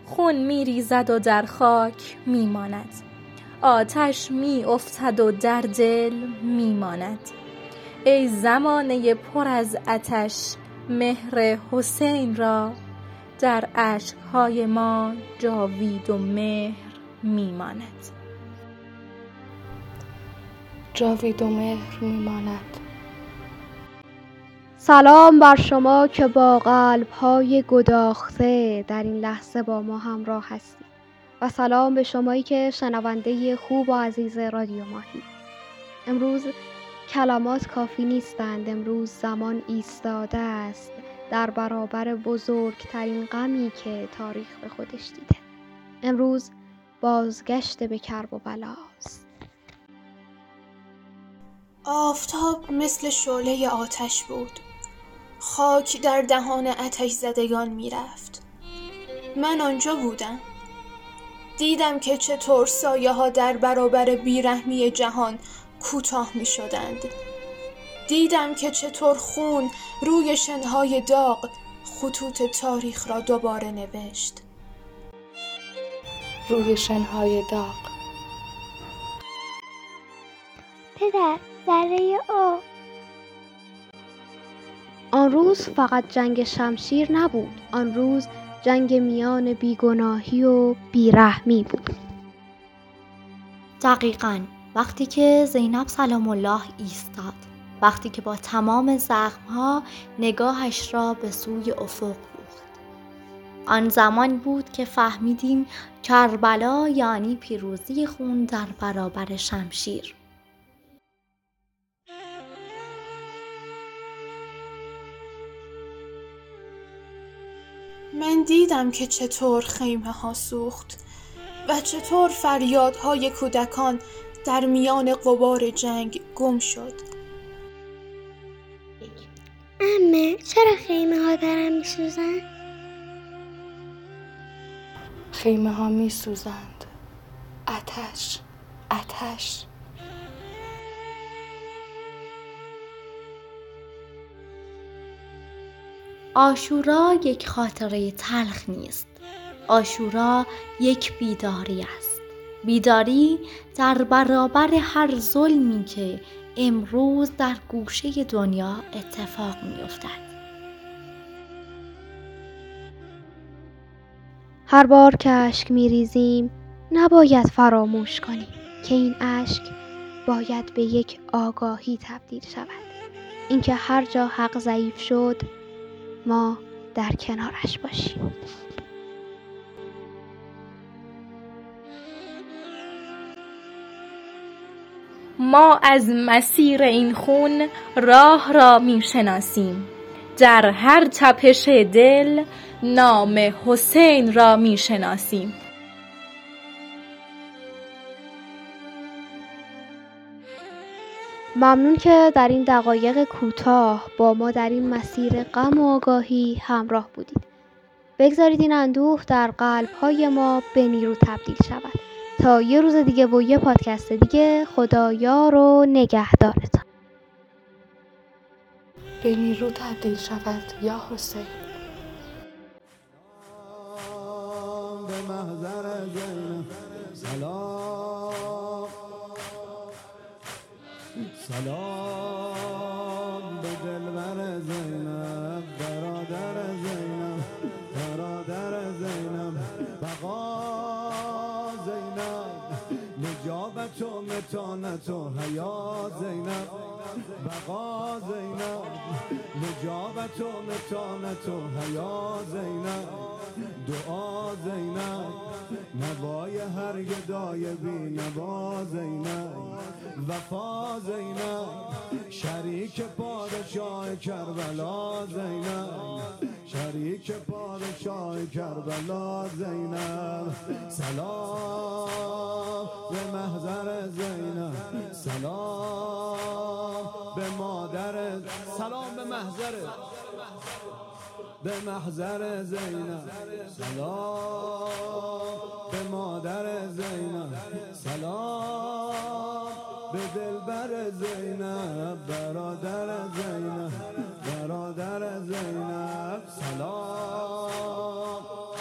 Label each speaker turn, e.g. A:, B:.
A: خون می ریزد و در خاک می ماند. آتش می افتد و در دل می ماند. ای زمانه پر از آتش، مهر حسین را در اشک‌های ما جاوید و مهر می ماند.
B: جاوید و مهر می ماند.
C: سلام بر شما که با قلب‌های گداخته در این لحظه با ما همراه هستید و سلام به شمایی که شنونده خوب و عزیز رادیو ماهی. امروز کلمات کافی نیستند. امروز زمان ایستاده است در برابر بزرگترین غمی که تاریخ به خودش دیده. امروز بازگشت به کرب و بلاست.
D: آفتاب مثل شعله آتش بود. خاک در دهان آتش زدگان می رفت. من آنجا بودم. دیدم که چطور سایه ها در برابر بیرحمی جهان کوتاه می شدند. دیدم که چطور خون روی شنهای داغ خطوط تاریخ را دوباره نوشت.
B: روی شنهای داغ.
C: پدر، ذره آب. آن روز فقط جنگ شمشیر نبود. آن روز جنگ میان بیگناهی و بیرحمی بود.
E: دقیقاً وقتی که زینب سلام الله ایستاد، وقتی که با تمام زخم‌ها نگاهش را به سوی افق دوخت، آن زمان بود که فهمیدیم کربلا یعنی پیروزی خون در برابر شمشیر.
D: من دیدم که چطور خیمه ها سوخت و چطور فریادهای کودکان در میان غبار جنگ گم شد.
F: عمه، چرا خیمه ها دارن می سوزن؟
B: خیمه ها می سوزند. آتش، آتش.
E: عاشورا یک خاطره تلخ نیست. عاشورا یک بیداری است. بیداری در برابر هر ظلمی که امروز در گوشه دنیا اتفاق می افتد.
C: هر بار که اشک می‌ریزیم نباید فراموش کنیم که این اشک باید به یک آگاهی تبدیل شود. اینکه هر جا حق ضعیف شد ما در کنارش باشیم.
A: ما از مسیر این خون راه را می شناسیم. در هر تپش دل نام حسین را می شناسیم.
C: ممنون که در این دقایق کوتاه با ما در این مسیر غم و آگاهی همراه بودید. بگذارید این اندوه در قلب‌های ما به نیرو تبدیل شود. تا یه روز دیگه و یه پادکست دیگه، خدایار و نگهدارتان.
B: به نیرو تبدیل شود یا حسین.
G: به محضر زینب سلام، سلام به دلبر زینب، برادر زینب، برادر زینب، بقا زینب، نجابت و متانت و حیا زینب، بقا زینب، نجابت و متانت و حیا زینب، دعا زینب، نوای هر گدای بی نوا زینب، وفا زینب، شریک پادشاه کربلا زینب، شریک پادشاه کربلا زینب، سلام به محضر زینب، سلام به مادر، سلام به محضر، به محضر زینب، سلام به مادر زینب، سلام به دلبر زینب، برادر زینب، برادر زینب، سلام